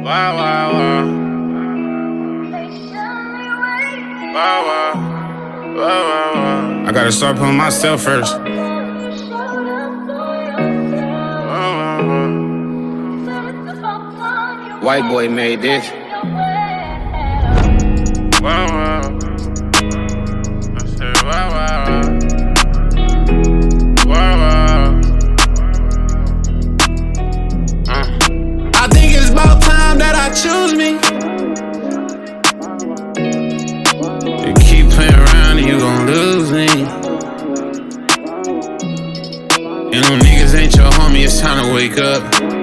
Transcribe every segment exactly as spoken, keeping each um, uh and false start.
Wow, wow, wow. Wow, wow. Wow, wow, wow. I gotta start putting myself first. Wow, wow, wow. White boy made this. Wow, wow. I said, wow, wow. Wow, wow. Uh. I think it's about time that I choose me. You keep playing around and you gon' lose me. And them niggas ain't your homie, it's time to wake up.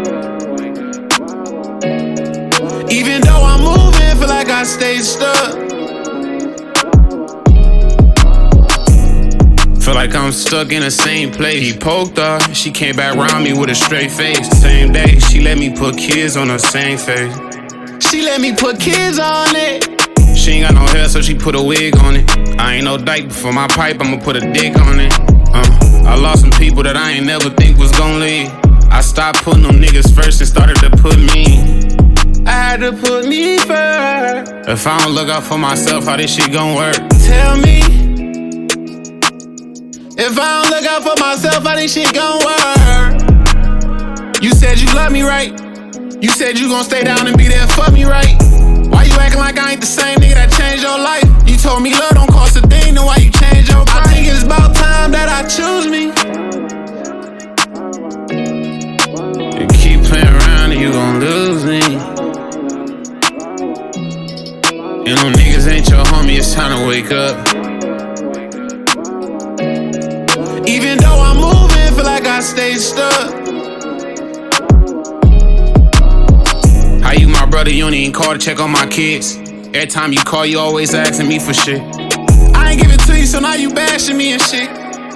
Even though I'm moving, feel like I stay stuck. Feel like I'm stuck in the same place. He poked her, she came back around me with a straight face. Same day, she let me put kids on her same face. She let me put kids on it. She ain't got no hair, so she put a wig on it. I ain't no dyke, but for my pipe, I'ma put a dick on it. Uh, I lost some people that I ain't never think was gon' leave. I stopped putting them niggas first and started to put me. I had to put me first. If I don't look out for myself, how this shit gon' work? Tell me. If I don't look out for myself, how this shit gon' work? You said you love me, right? You said you gon' stay down and be there for me, right? Why you acting like I ain't the same nigga that changed your life? You told me love don't cost a thing, then why you change your price? I think it's about time that I choose me. You keep playing around and you gon' lose me. And them niggas ain't your homie, it's time to wake up. Even though I'm moving, feel like I stay stuck. How you my brother, you don't even call to check on my kids. Every time you call, you always asking me for shit. I ain't give it to you, so now you bashing me and shit.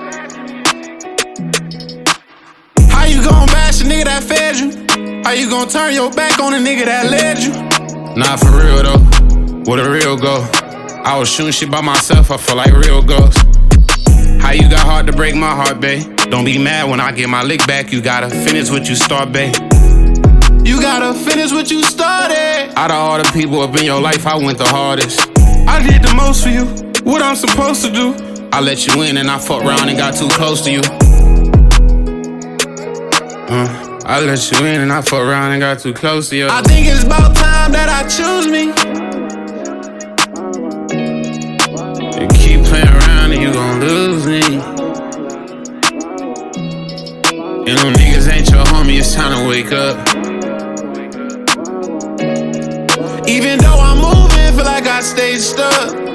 How you gon' bash a nigga that fed you? How you gon' turn your back on a nigga that led you? Nah, for real though, where the real go? I was shooting shit by myself, I feel like real ghosts. How you got hard to break my heart, babe? Don't be mad when I get my lick back. You gotta finish what you start, babe. You gotta finish what you started. Out of all the people up in your life, I went the hardest. I did the most for you, what I'm supposed to do. I let you in and I fucked around and got too close to you. Uh, I let you in and I fucked around and got too close to you. I think it's about time that I choose me. You keep playing around and you gon' lose me. And them niggas ain't your homie, it's time to wake up. Even though I'm moving, feel like I stay stuck.